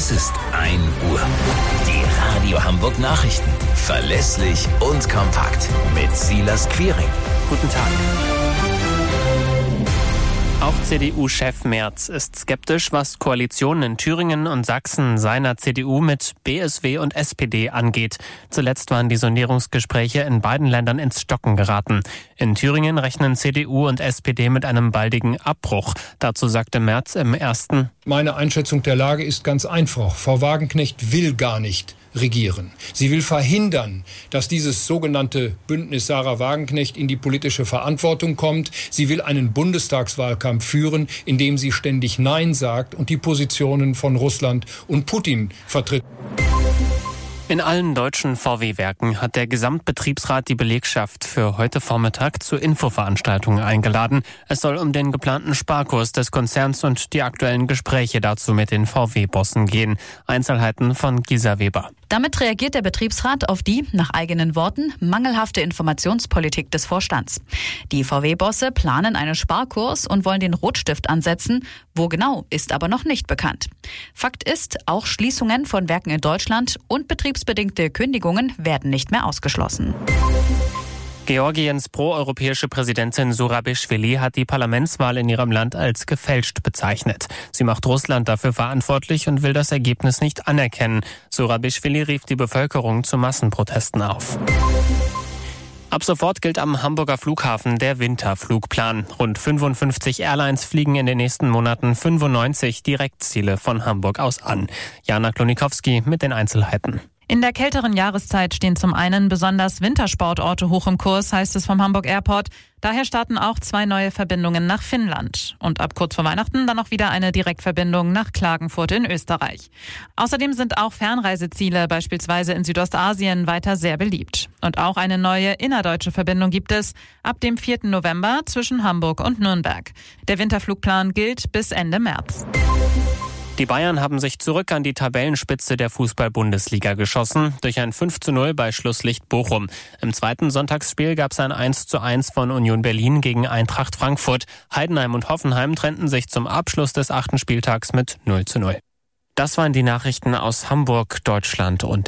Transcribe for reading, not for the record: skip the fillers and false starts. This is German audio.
Es ist 1 Uhr. Die Radio Hamburg Nachrichten. Verlässlich und kompakt. Mit Silas Quiring. Guten Tag. Auch CDU-Chef Merz ist skeptisch, was Koalitionen in Thüringen und Sachsen seiner CDU mit BSW und SPD angeht. Zuletzt waren die Sondierungsgespräche in beiden Ländern ins Stocken geraten. In Thüringen rechnen CDU und SPD mit einem baldigen Abbruch. Dazu sagte Merz im ersten: Meine Einschätzung der Lage ist ganz einfach. Frau Wagenknecht will gar nicht regieren. Sie will verhindern, dass dieses sogenannte Bündnis Sarah Wagenknecht in die politische Verantwortung kommt. Sie will einen Bundestagswahlkampf führen, in dem sie ständig Nein sagt und die Positionen von Russland und Putin vertritt. In allen deutschen VW-Werken hat der Gesamtbetriebsrat die Belegschaft für heute Vormittag zur Infoveranstaltung eingeladen. Es soll um den geplanten Sparkurs des Konzerns und die aktuellen Gespräche dazu mit den VW-Bossen gehen. Einzelheiten von Gisa Weber. Damit reagiert der Betriebsrat auf die, nach eigenen Worten, mangelhafte Informationspolitik des Vorstands. Die VW-Bosse planen einen Sparkurs und wollen den Rotstift ansetzen. Wo genau, ist aber noch nicht bekannt. Fakt ist, auch Schließungen von Werken in Deutschland und betriebsbedingte Kündigungen werden nicht mehr ausgeschlossen. Georgiens proeuropäische Präsidentin Zurabischwili hat die Parlamentswahl in ihrem Land als gefälscht bezeichnet. Sie macht Russland dafür verantwortlich und will das Ergebnis nicht anerkennen. Zurabischwili rief die Bevölkerung zu Massenprotesten auf. Ab sofort gilt am Hamburger Flughafen der Winterflugplan. Rund 55 Airlines fliegen in den nächsten Monaten 95 Direktziele von Hamburg aus an. Jana Klonikowski mit den Einzelheiten. In der kälteren Jahreszeit stehen zum einen besonders Wintersportorte hoch im Kurs, heißt es vom Hamburg Airport. Daher starten auch 2 neue Verbindungen nach Finnland. Und ab kurz vor Weihnachten dann auch wieder eine Direktverbindung nach Klagenfurt in Österreich. Außerdem sind auch Fernreiseziele, beispielsweise in Südostasien, weiter sehr beliebt. Und auch eine neue innerdeutsche Verbindung gibt es ab dem 4. November zwischen Hamburg und Nürnberg. Der Winterflugplan gilt bis Ende März. Die Bayern haben sich zurück an die Tabellenspitze der Fußball-Bundesliga geschossen, durch ein 5:0 bei Schlusslicht Bochum. Im zweiten Sonntagsspiel gab es ein 1:1 von Union Berlin gegen Eintracht Frankfurt. Heidenheim und Hoffenheim trennten sich zum Abschluss des 8. Spieltags mit 0:0. Das waren die Nachrichten aus Hamburg, Deutschland und